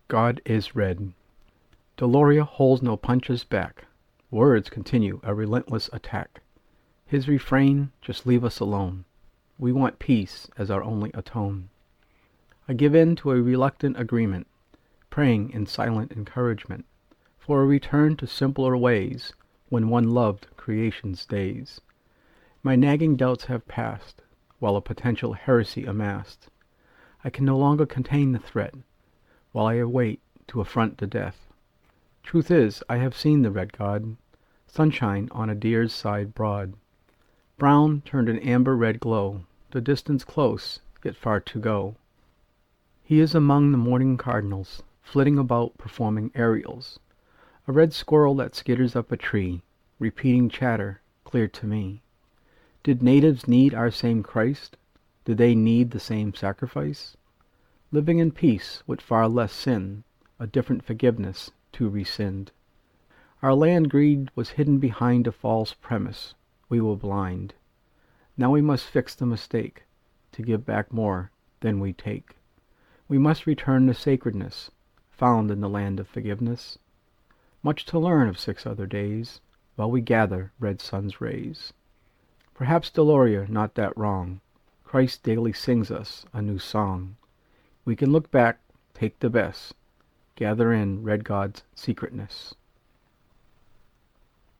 God is red. Deloria holds no punches back. Words continue a relentless attack. His refrain, just leave us alone. We want peace as our only atone. I give in to a reluctant agreement, praying in silent encouragement for a return to simpler ways when one loved creation's days. My nagging doubts have passed, while a potential heresy amassed. I can no longer contain the threat, while I await to affront the death. Truth is, I have seen the red god, sunshine on a deer's side broad. Brown turned an amber-red glow, the distance close, yet far to go. He is among the morning cardinals, flitting about performing aerials. A red squirrel that skitters up a tree, repeating chatter, clear to me. Did natives need our same Christ? Did they need the same sacrifice? Living in peace with far less sin, a different forgiveness to rescind. Our land greed was hidden behind a false premise. We were blind. Now we must fix the mistake, to give back more than we take. We must return the sacredness found in the land of forgiveness. Much to learn of 6 other days, while we gather red sun's rays. Perhaps Deloria not that wrong. Christ daily sings us a new song. We can look back, take the best, gather in red God's secretness.